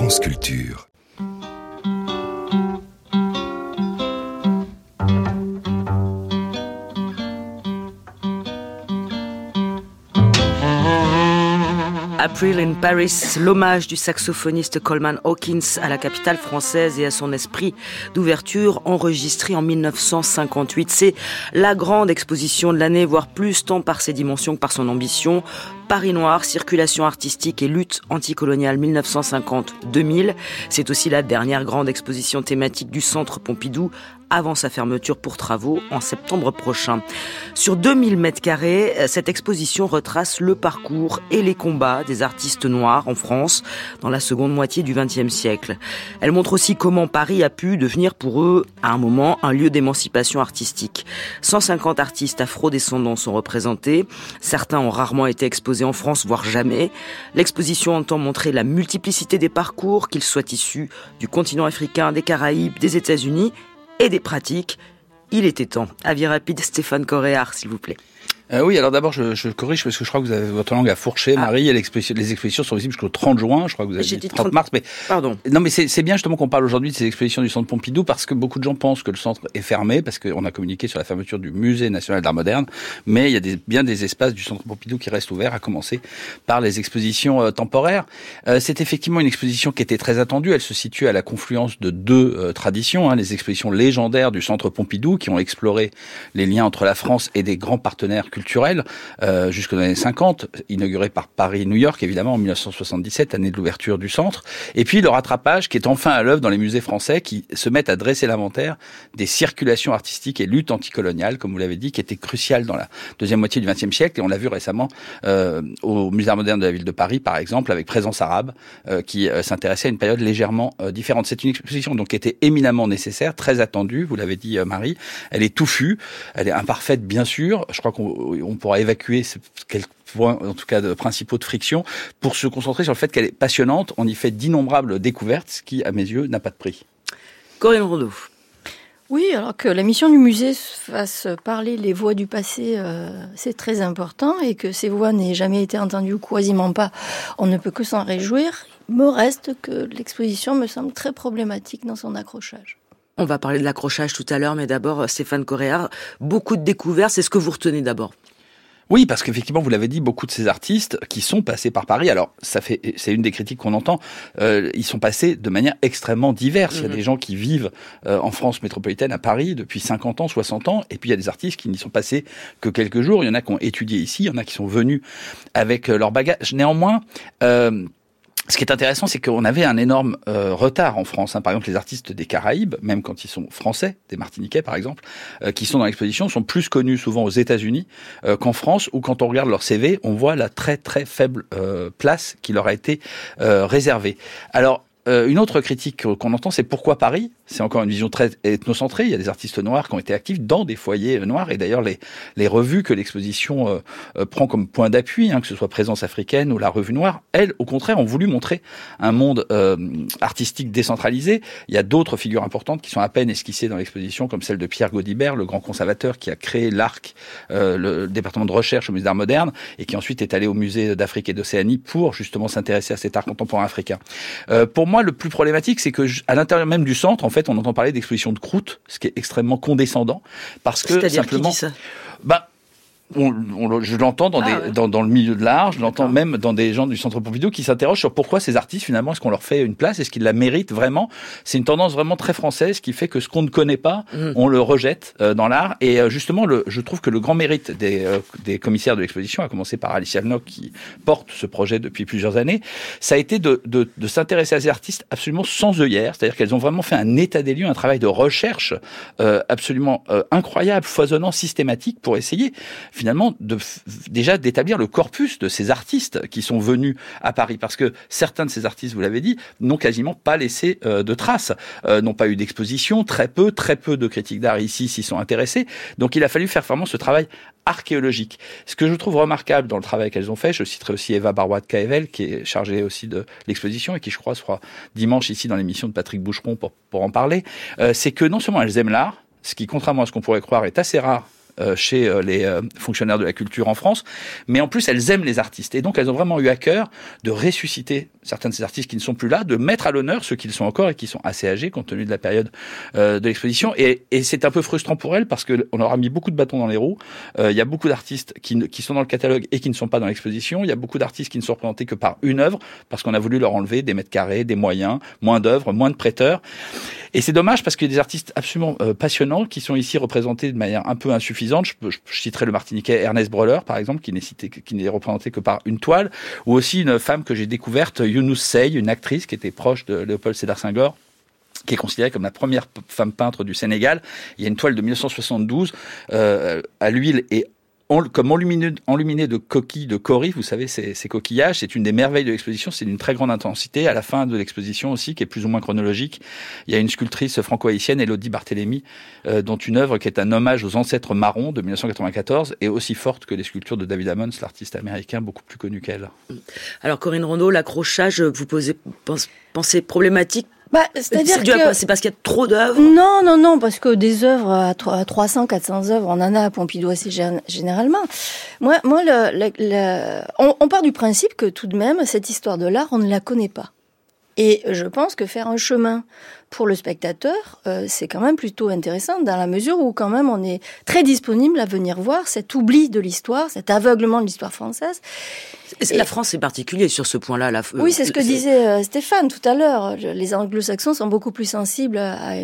France Culture. April in Paris, l'hommage du saxophoniste Coleman Hawkins à la capitale française et à son esprit d'ouverture enregistré en 1958. C'est la grande exposition de l'année, voire plus, tant par ses dimensions que par son ambition. Paris noir, circulation artistique et lutte anticoloniale 1950-2000. C'est aussi la dernière grande exposition thématique du Centre Pompidou avant sa fermeture pour travaux en septembre prochain. Sur 2000 mètres carrés, cette exposition retrace le parcours et les combats des artistes noirs en France dans la seconde moitié du XXe siècle. Elle montre aussi comment Paris a pu devenir pour eux, à un moment, un lieu d'émancipation artistique. 150 artistes afro-descendants sont représentés. Certains ont rarement été exposés en France, voire jamais. L'exposition entend montrer la multiplicité des parcours, qu'ils soient issus du continent africain, des Caraïbes, des États-Unis et des pratiques. Il était temps. Avis rapide, Stéphane Coréard, s'il vous plaît. Oui, alors d'abord, je corrige parce que je crois que vous avez votre langue à fourcher, Marie, et les expositions sont visibles jusqu'au 30 juin, je crois que vous avez dit 30 mars, mais... Pardon. Non, mais c'est bien justement qu'on parle aujourd'hui de ces expositions du Centre Pompidou parce que beaucoup de gens pensent que le centre est fermé parce qu'on a communiqué sur la fermeture du Musée national d'art moderne, mais il y a bien des espaces du Centre Pompidou qui restent ouverts, à commencer par les expositions temporaires. C'est effectivement une exposition qui était très attendue, elle se situe à la confluence de deux traditions, les expositions légendaires du Centre Pompidou qui ont exploré les liens entre la France et des grands partenaires culturel jusqu'aux années 50, inauguré par Paris-New York, évidemment, en 1977, année de l'ouverture du centre. Et puis le rattrapage qui est enfin à l'œuvre dans les musées français qui se mettent à dresser l'inventaire des circulations artistiques et luttes anticoloniales, comme vous l'avez dit, qui étaient cruciales dans la deuxième moitié du XXe siècle. Et on l'a vu récemment au Musée d'art moderne de la ville de Paris, par exemple, avec Présence arabe, qui s'intéressait à une période légèrement différente. C'est une exposition donc qui était éminemment nécessaire, très attendue, vous l'avez dit Marie. Elle est touffue, elle est imparfaite bien sûr. Je crois qu'on pourra évacuer quelques points, en tout cas de principaux de friction, pour se concentrer sur le fait qu'elle est passionnante. On y fait d'innombrables découvertes, ce qui, à mes yeux, n'a pas de prix. Corinne Rondeau. Oui, alors que la mission du musée fasse parler les voix du passé, c'est très important, et que ces voix n'aient jamais été entendues ou quasiment pas, on ne peut que s'en réjouir. Il me reste que l'exposition me semble très problématique dans son accrochage. On va parler de l'accrochage tout à l'heure, mais d'abord, Stéphane Coréard, beaucoup de découvertes, c'est ce que vous retenez d'abord. Oui, parce qu'effectivement, vous l'avez dit, beaucoup de ces artistes qui sont passés par Paris, alors c'est une des critiques qu'on entend, ils sont passés de manière extrêmement diverse. Il y a des gens qui vivent en France métropolitaine, à Paris, depuis 50 ans, 60 ans, et puis il y a des artistes qui n'y sont passés que quelques jours. Il y en a qui ont étudié ici, il y en a qui sont venus avec leur bagage. Néanmoins, ce qui est intéressant, c'est qu'on avait un énorme retard en France. Par exemple, les artistes des Caraïbes, même quand ils sont français, des Martiniquais par exemple, qui sont dans l'exposition, sont plus connus souvent aux États-Unis qu'en France, où quand on regarde leur CV, on voit la très très faible place qui leur a été réservée. Alors, une autre critique qu'on entend, c'est pourquoi Paris ? C'est encore une vision très ethnocentrée. Il y a des artistes noirs qui ont été actifs dans des foyers noirs. Et d'ailleurs, les revues que l'exposition prend comme point d'appui, que ce soit Présence africaine ou la Revue Noire, elles, au contraire, ont voulu montrer un monde artistique décentralisé. Il y a d'autres figures importantes qui sont à peine esquissées dans l'exposition, comme celle de Pierre Gaudibert, le grand conservateur qui a créé l'ARC, le département de recherche au Musée d'art moderne, et qui ensuite est allé au Musée d'Afrique et d'Océanie pour justement s'intéresser à cet art contemporain africain. Pour moi, le plus problématique, c'est que à l'intérieur même du centre, en fait, on entend parler d'exposition de croûte, ce qui est extrêmement condescendant, parce que c'est-à-dire simplement, qui dit ça je l'entends dans le milieu de l'art, je l'entends même dans des gens du Centre Pompidou qui s'interrogent sur pourquoi ces artistes, finalement, est-ce qu'on leur fait une place, est-ce qu'ils la méritent vraiment ? C'est une tendance vraiment très française qui fait que ce qu'on ne connaît pas, on le rejette dans l'art. Et justement, je trouve que le grand mérite des commissaires de l'exposition, à commencer par Alicia Lnock qui porte ce projet depuis plusieurs années, ça a été de s'intéresser à ces artistes absolument sans œillères, c'est-à-dire qu'elles ont vraiment fait un état des lieux, un travail de recherche absolument incroyable, foisonnant, systématique, pour essayer finalement déjà d'établir le corpus de ces artistes qui sont venus à Paris, parce que certains de ces artistes, vous l'avez dit, n'ont quasiment pas laissé de traces, n'ont pas eu d'exposition, très peu de critiques d'art ici s'y sont intéressés, donc il a fallu faire vraiment ce travail archéologique. Ce que je trouve remarquable dans le travail qu'elles ont fait, je citerai aussi Eva Barois de Caevel, qui est chargée aussi de l'exposition et qui, je crois, sera dimanche ici dans l'émission de Patrick Boucheron pour en parler, c'est que non seulement elles aiment l'art, ce qui, contrairement à ce qu'on pourrait croire, est assez rare chez les fonctionnaires de la culture en France, mais en plus elles aiment les artistes. Et donc elles ont vraiment eu à cœur de ressusciter certains de ces artistes qui ne sont plus là, de mettre à l'honneur ceux qui le sont encore et qui sont assez âgés compte tenu de la période de l'exposition. Et c'est un peu frustrant pour elles parce qu'on aura mis beaucoup de bâtons dans les roues. Il y a beaucoup d'artistes qui sont dans le catalogue et qui ne sont pas dans l'exposition. Il y a beaucoup d'artistes qui ne sont représentés que par une œuvre parce qu'on a voulu leur enlever des mètres carrés, des moyens, moins d'œuvres, moins de prêteurs. Et c'est dommage parce qu'il y a des artistes absolument passionnants qui sont ici représentés de manière un peu insuffisante. Je citerai le Martiniquais Ernest Breuler, par exemple, qui n'est représenté que par une toile, ou aussi une femme que j'ai découverte, Younous Sey, une actrice qui était proche de Léopold Sédar Senghor, qui est considérée comme la première femme peintre du Sénégal. Il y a une toile de 1972 à l'huile et comme enluminé de coquilles de cori, vous savez, ces coquillages, c'est une des merveilles de l'exposition, c'est d'une très grande intensité. À la fin de l'exposition aussi, qui est plus ou moins chronologique, il y a une sculptrice franco-haïtienne, Elodie Barthélémy, dont une œuvre qui est un hommage aux ancêtres marrons de 1994, est aussi forte que les sculptures de David Ammons, l'artiste américain beaucoup plus connu qu'elle. Alors Corinne Rondeau, l'accrochage que vous pensez problématique? C'est-à-dire c'est parce qu'il y a trop d'œuvres? Non, parce que des œuvres à 300, 400 œuvres, on en a à Pompidou assez généralement. Moi, on part du principe que tout de même, cette histoire de l'art, on ne la connaît pas. Et je pense que faire un chemin pour le spectateur, c'est quand même plutôt intéressant dans la mesure où quand même on est très disponible à venir voir cet oubli de l'histoire, cet aveuglement de l'histoire française. La France est particulière sur ce point-là. Oui, c'est ce que disait Stéphane tout à l'heure. Les anglo-saxons sont beaucoup plus sensibles à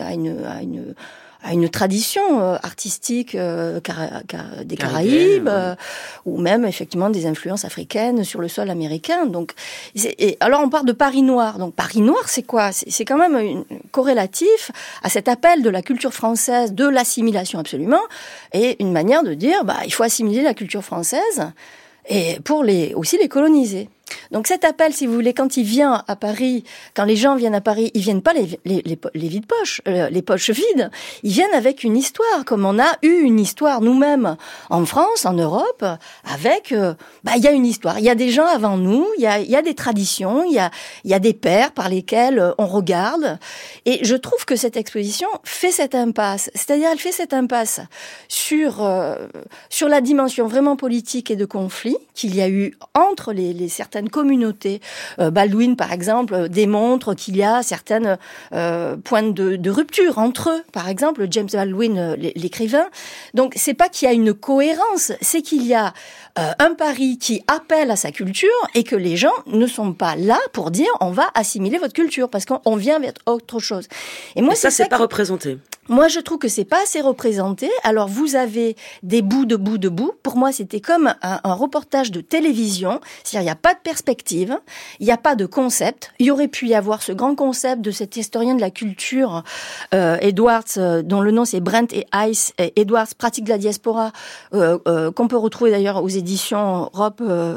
une tradition artistique des Caraïbes, ou même effectivement des influences africaines sur le sol américain. Donc, alors on part de Paris Noir. Donc Paris Noir, c'est quoi ? C'est quand même corrélatif à cet appel de la culture française, de l'assimilation absolument, et une manière de dire, il faut assimiler la culture française et pour aussi les coloniser. Donc cet appel, si vous voulez, quand il vient à Paris, quand les gens viennent à Paris, ils viennent pas les vides poches, les poches vides. Ils viennent avec une histoire, comme on a eu une histoire nous-mêmes en France, en Europe, avec, il y a une histoire. Il y a des gens avant nous, il y a des traditions, il y a des pères par lesquels on regarde. Et je trouve que cette exposition fait cette impasse. C'est-à-dire, elle fait cette impasse sur la dimension vraiment politique et de conflit qu'il y a eu entre certaines communautés. Baldwin, par exemple, démontre qu'il y a certaines points de rupture entre eux. Par exemple, James Baldwin, l'écrivain. Donc, c'est pas qu'il y a une cohérence, c'est qu'il y a un Paris qui appelle à sa culture et que les gens ne sont pas là pour dire on va assimiler votre culture parce qu'on vient vers autre chose. Et moi, c'est pas représenté. Moi, je trouve que c'est pas assez représenté. Alors, vous avez des bouts de bouts de bouts. Pour moi, c'était comme un reportage de télévision. C'est-à-dire, il n'y a pas de perspective, il n'y a pas de concept. Il y aurait pu y avoir ce grand concept de cet historien de la culture, Edwards, dont le nom c'est Brent et Ice, Edwards, Pratique de la diaspora, qu'on peut retrouver d'ailleurs aux éditions Rob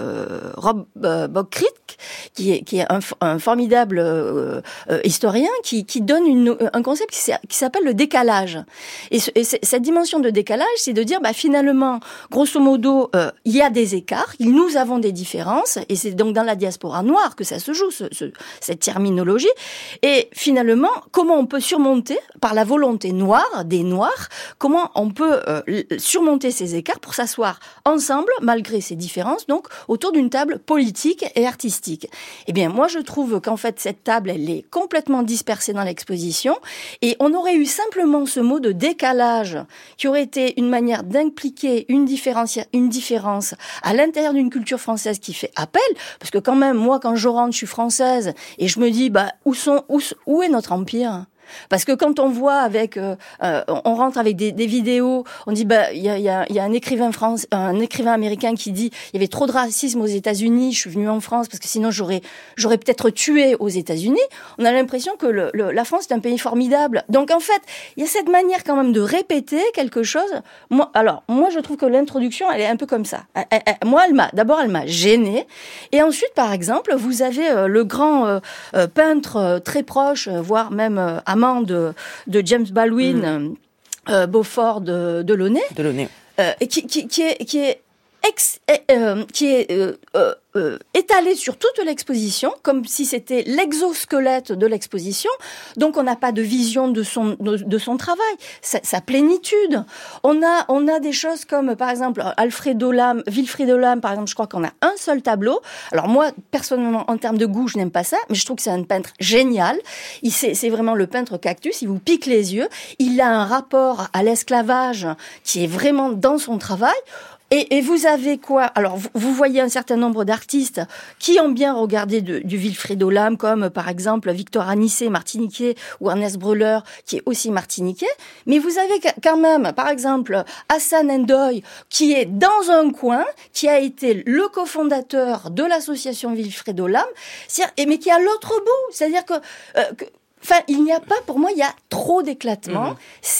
Bockrit, qui est un formidable historien qui donne un concept qui s'appelle le décalage. Et cette dimension de décalage, c'est de dire, finalement, grosso modo, il y a des écarts, nous avons des différences, et c'est donc dans la diaspora noire que ça se joue, cette terminologie. Et finalement, comment on peut surmonter, par la volonté noire, des Noirs, comment on peut surmonter ces écarts pour s'asseoir ensemble, malgré ces différences, donc autour d'une table politique et artistique. Eh bien, moi, je trouve qu'en fait, cette table, elle est complètement dispersée dans l'exposition, et on aurait eu simplement ce mot de décalage qui aurait été une manière d'impliquer une différence à l'intérieur d'une culture française qui fait appel, parce que quand même, moi, quand je rentre, je suis française, et je me dis, où est notre empire ? Parce que quand on voit on rentre avec des vidéos, on dit il y a un écrivain américain qui dit il y avait trop de racisme aux États-Unis, je suis venu en France parce que sinon j'aurais peut-être tué aux États-Unis. On a l'impression que la France est un pays formidable. Donc en fait, il y a cette manière quand même de répéter quelque chose. Moi je trouve que l'introduction elle est un peu comme ça. Elle m'a gênée, et ensuite par exemple, vous avez le grand peintre très proche, voire même amant de James Baldwin, Beaufort de Launay, qui est étalé sur toute l'exposition, comme si c'était l'exosquelette de l'exposition. Donc, on n'a pas de vision de son travail, sa plénitude. On a des choses comme, par exemple, Wilfried Olam, par exemple, je crois qu'on a un seul tableau. Alors moi, personnellement, en termes de goût, je n'aime pas ça, mais je trouve que c'est un peintre génial. C'est vraiment le peintre cactus, il vous pique les yeux. Il a un rapport à l'esclavage qui est vraiment dans son travail. Et vous avez quoi? Alors, vous voyez un certain nombre d'artistes qui ont bien regardé du Wilfried Olam, comme par exemple Victor Anissé, martiniquais, ou Ernest Breuler, qui est aussi martiniquais. Mais vous avez quand même, par exemple, Hassan N'Doye, qui est dans un coin, qui a été le cofondateur de l'association Wilfried Olam, mais qui est à l'autre bout. C'est-à-dire que enfin, il n'y a pas, pour moi, il y a trop d'éclatement.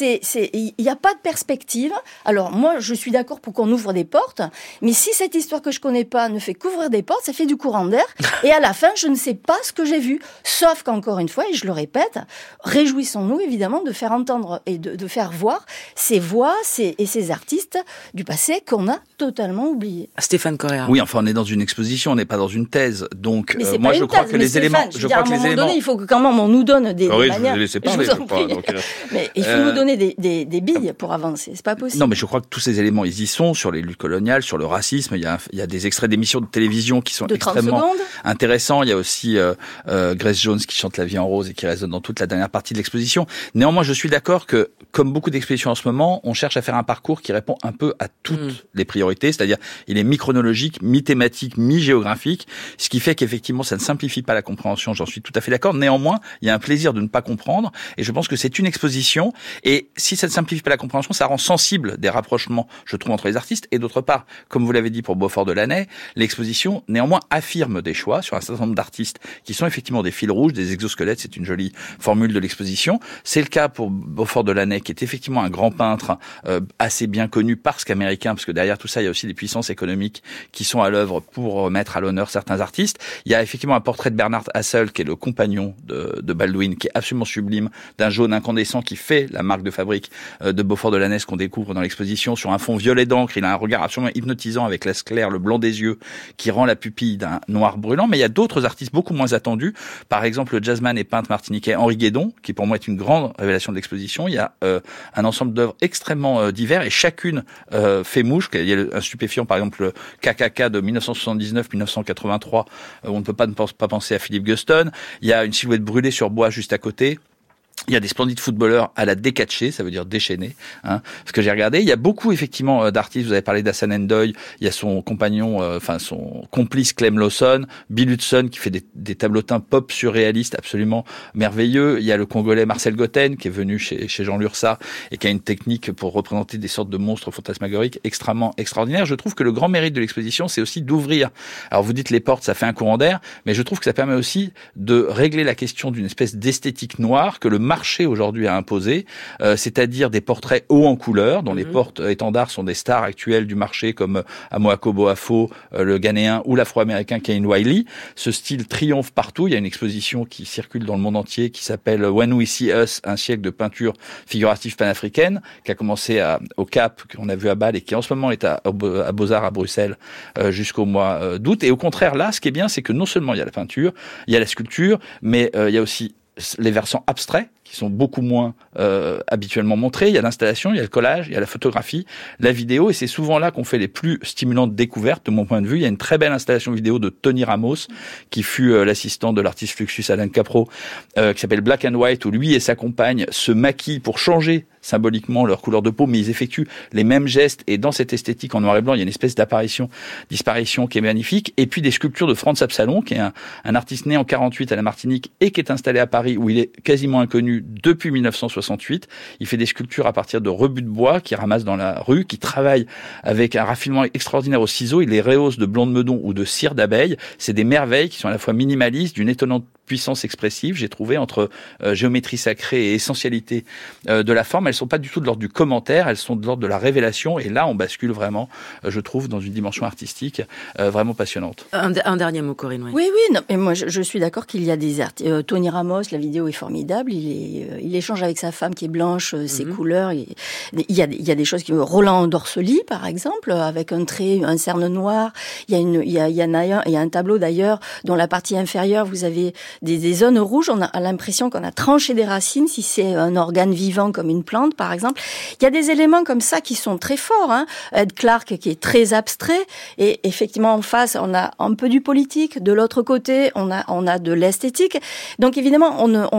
Il n'y a pas de perspective. Alors, moi, je suis d'accord pour qu'on ouvre des portes, mais si cette histoire que je connais pas ne fait qu'ouvrir des portes, ça fait du courant d'air. Et à la fin, je ne sais pas ce que j'ai vu. Sauf qu'encore une fois, et je le répète, réjouissons-nous, évidemment, de faire entendre et de faire voir ces voix et ces artistes du passé qu'on a totalement oubliés. Stéphane Correa. Oui, enfin, on est dans une exposition, on n'est pas dans une thèse. Donc, moi, je crois que les éléments, donné, il faut que quand même on nous donne des oui, manières. Je vous pas, donc, mais il faut nous donner des billes pour avancer. C'est pas possible. Non, mais je crois que tous ces éléments, ils y sont, sur les luttes coloniales, sur le racisme. Il y a des extraits d'émissions de télévision qui sont extrêmement intéressants. Il y a aussi Grace Jones qui chante La vie en rose et qui résonne dans toute la dernière partie de l'exposition. Néanmoins, je suis d'accord que, comme beaucoup d'expositions en ce moment, on cherche à faire un parcours qui répond un peu à toutes les priorités. C'est-à-dire, il est mi-chronologique, mi-thématique, mi-géographique, ce qui fait qu'effectivement, ça ne simplifie pas la compréhension. J'en suis tout à fait d'accord. Néanmoins, il y a un plaisir de ne pas comprendre, et je pense que c'est une exposition, et si ça ne simplifie pas la compréhension, ça rend sensible des rapprochements, je trouve, entre les artistes, et d'autre part, comme vous l'avez dit pour Beaufort de Lanay, l'exposition, néanmoins, affirme des choix sur un certain nombre d'artistes qui sont effectivement des fils rouges, des exosquelettes, c'est une jolie formule de l'exposition. C'est le cas pour Beaufort de Lanay, qui est effectivement un grand peintre, assez bien connu parce qu'américain, parce que derrière tout ça, il y a aussi des puissances économiques qui sont à l'œuvre pour mettre à l'honneur certains artistes. Il y a effectivement un portrait de Bernard Hassel, qui est le compagnon de Baldwin, qui est absolument sublime, d'un jaune incandescent qui fait la marque de fabrique de Beaufort de Lanay qu'on découvre dans l'exposition, sur un fond violet d'encre. Il a un regard absolument hypnotisant avec l'as clair, le blanc des yeux, qui rend la pupille d'un noir brûlant. Mais il y a d'autres artistes beaucoup moins attendus. Par exemple, le jazzman et peintre martiniquais Henri Guédon, qui pour moi est une grande révélation de l'exposition. Il y a un ensemble d'œuvres extrêmement divers, et chacune fait mouche. Il y a un stupéfiant, par exemple, le KKK de 1979-1983, où on ne peut pas penser à Philippe Guston. Il y a une silhouette brûlée sur bois juste à côté. Il y a des splendides footballeurs à la décatchée, ça veut dire déchaîné, ce que j'ai regardé. Il y a beaucoup, effectivement, d'artistes. Vous avez parlé d'Hassan N'Doye. Il y a son compagnon, son complice Clem Lawson, Bill Hudson, qui fait des tableautins pop surréalistes absolument merveilleux. Il y a le Congolais Marcel Goten, qui est venu chez Jean Lursa et qui a une technique pour représenter des sortes de monstres fantasmagoriques extrêmement extraordinaires. Je trouve que le grand mérite de l'exposition, c'est aussi d'ouvrir. Alors, vous dites les portes, ça fait un courant d'air, mais je trouve que ça permet aussi de régler la question d'une espèce d'esthétique noire que le marché aujourd'hui a imposé, c'est-à-dire des portraits hauts en couleur, dont les porte-étendards sont des stars actuelles du marché, comme Amoako Boafo, le Ghanéen, ou l'Afro-Américain Kane Wiley. Ce style triomphe partout. Il y a une exposition qui circule dans le monde entier qui s'appelle When We See Us, un siècle de peinture figurative panafricaine, qui a commencé au Cap, qu'on a vu à Bâle, et qui en ce moment est à Beaux-Arts à Bruxelles jusqu'au mois d'août. Et au contraire, là, ce qui est bien, c'est que non seulement il y a la peinture, il y a la sculpture, mais il y a aussi les versants abstraits, qui sont beaucoup moins habituellement montrés. Il y a l'installation, il y a le collage, il y a la photographie, la vidéo, et c'est souvent là qu'on fait les plus stimulantes découvertes, de mon point de vue. Il y a une très belle installation vidéo de Tony Ramos, qui fut l'assistant de l'artiste Fluxus Alain Capro, qui s'appelle Black and White, où lui et sa compagne se maquillent pour changer symboliquement leur couleur de peau, mais ils effectuent les mêmes gestes, et dans cette esthétique en noir et blanc, il y a une espèce disparition qui est magnifique. Et puis des sculptures de Franz Absalon, qui est un artiste né en 48 à la Martinique et qui est installé à Paris, où il est quasiment inconnu depuis 1968. Il fait des sculptures à partir de rebuts de bois qu'il ramasse dans la rue, qui travaille avec un raffinement extraordinaire au ciseau. Il les rehausse de blanc de meudon ou de cire d'abeille. C'est des merveilles qui sont à la fois minimalistes, d'une étonnante puissance expressive, j'ai trouvé, entre géométrie sacrée et essentialité de la forme. Elles sont pas du tout de l'ordre du commentaire, elles sont de l'ordre de la révélation. Et là, on bascule vraiment, je trouve, dans une dimension artistique vraiment passionnante. Un dernier mot, Corinne. Oui, non, mais moi, je suis d'accord qu'il y a des artistes. Tony Ramos, la vidéo est formidable. Il échange avec sa femme qui est blanche, ses couleurs. Il y a des choses qui... Roland Dorsely, par exemple, avec un trait, un cerne noir. Il y a un tableau, d'ailleurs, dont la partie inférieure, vous avez des zones rouges. On a l'impression qu'on a tranché des racines, si c'est un organe vivant comme une plante, par exemple. Il y a des éléments comme ça qui sont très forts. Ed Clark, qui est très abstrait. Et effectivement, en face, on a un peu du politique. De l'autre côté, on a de l'esthétique. Donc, évidemment,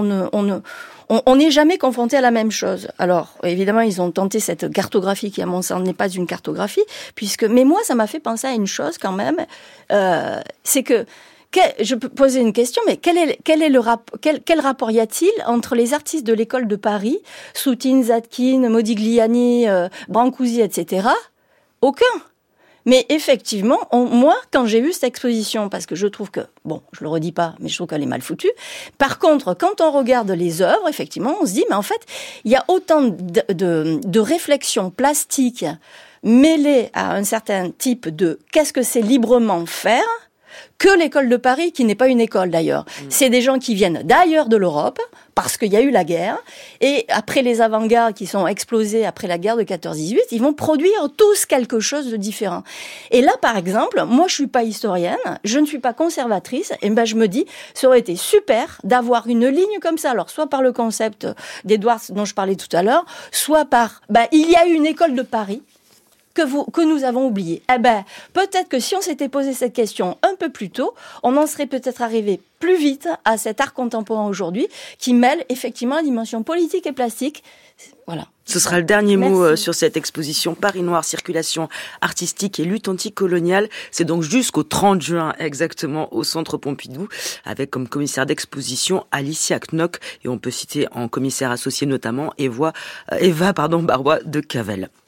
on n'est jamais confronté à la même chose. Alors, évidemment, ils ont tenté cette cartographie qui, à mon sens, n'est pas une cartographie, mais moi, ça m'a fait penser à une chose quand même, c'est que je peux poser une question, mais quel rapport y a-t-il entre les artistes de l'école de Paris, Soutine, Zadkine, Modigliani, Brancusi, etc. Aucun. Mais effectivement, moi, quand j'ai vu cette exposition, parce que je trouve que, je le redis pas, mais je trouve qu'elle est mal foutue. Par contre, quand on regarde les œuvres, effectivement, on se dit, mais en fait, il y a autant de réflexions plastiques mêlées à un certain type de qu'est-ce que c'est librement faire, que l'école de Paris, qui n'est pas une école d'ailleurs. C'est des gens qui viennent d'ailleurs de l'Europe, parce qu'il y a eu la guerre, et après les avant-gardes qui sont explosés après la guerre de 14-18, ils vont produire tous quelque chose de différent. Et là, par exemple, moi je suis pas historienne, je ne suis pas conservatrice, et je me dis, ça aurait été super d'avoir une ligne comme ça, alors soit par le concept d'Edwards dont je parlais tout à l'heure, soit par, il y a eu une école de Paris, que nous avons oublié. Peut-être que si on s'était posé cette question un peu plus tôt, on en serait peut-être arrivé plus vite à cet art contemporain aujourd'hui qui mêle effectivement la dimension politique et plastique. Voilà. Ce sera le dernier mot sur cette exposition Paris Noir, circulation artistique et lutte anticoloniale. C'est donc jusqu'au 30 juin exactement au Centre Pompidou, avec comme commissaire d'exposition Alicia Knock, et on peut citer en commissaire associé notamment Eva Barbois de Cavel.